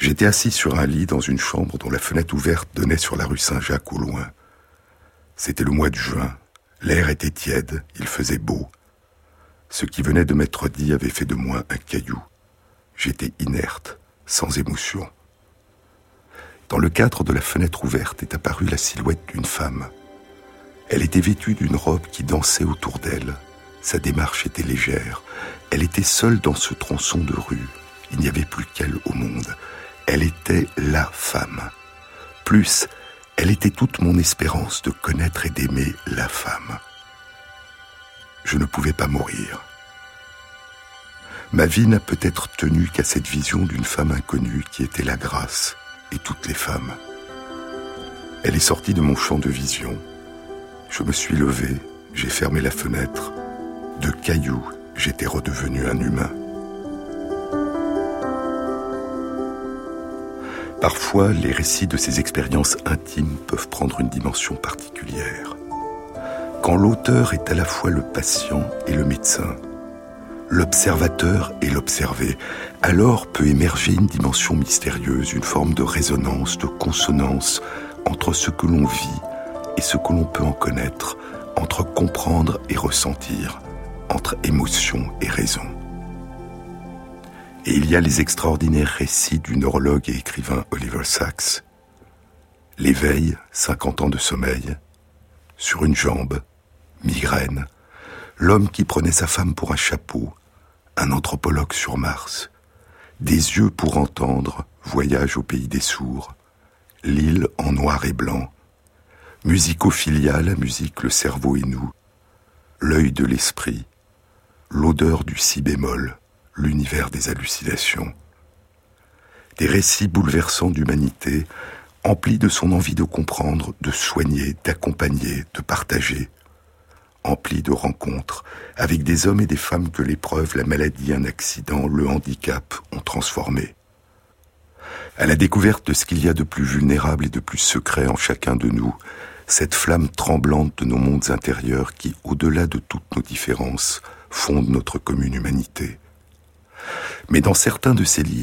J'étais assis sur un lit dans une chambre dont la fenêtre ouverte donnait sur la rue Saint-Jacques au loin. C'était le mois de juin, l'air était tiède, il faisait beau. Ce qui venait de m'être dit avait fait de moi un caillou. J'étais inerte, sans émotion. Dans le cadre de la fenêtre ouverte est apparue la silhouette d'une femme. Elle était vêtue d'une robe qui dansait autour d'elle. Sa démarche était légère. Elle était seule dans ce tronçon de rue. Il n'y avait plus qu'elle au monde. Elle était la femme. Plus, elle était toute mon espérance de connaître et d'aimer la femme. Je ne pouvais pas mourir. Ma vie n'a peut-être tenu qu'à cette vision d'une femme inconnue qui était la grâce et toutes les femmes. Elle est sortie de mon champ de vision. Je me suis levé, j'ai fermé la fenêtre. De caillou, j'étais redevenu un humain. Parfois, les récits de ces expériences intimes peuvent prendre une dimension particulière. Quand l'auteur est à la fois le patient et le médecin, l'observateur et l'observé, alors peut émerger une dimension mystérieuse, une forme de résonance, de consonance entre ce que l'on vit et ce que l'on peut en connaître, entre comprendre et ressentir, entre émotion et raison. Et il y a les extraordinaires récits du neurologue et écrivain Oliver Sacks. L'éveil, 50 ans de sommeil, sur une jambe, migraine, l'homme qui prenait sa femme pour un chapeau, un anthropologue sur Mars, des yeux pour entendre, voyage au pays des sourds, l'île en noir et blanc, musicophilia, la musique, le cerveau et nous, l'œil de l'esprit, l'odeur du si bémol, l'univers des hallucinations. Des récits bouleversants d'humanité, emplis de son envie de comprendre, de soigner, d'accompagner, de partager, emplis de rencontres avec des hommes et des femmes que l'épreuve, la maladie, un accident, le handicap ont transformés. À la découverte de ce qu'il y a de plus vulnérable et de plus secret en chacun de nous, cette flamme tremblante de nos mondes intérieurs qui, au-delà de toutes nos différences, fondent notre commune humanité. Mais dans certains de ces livres,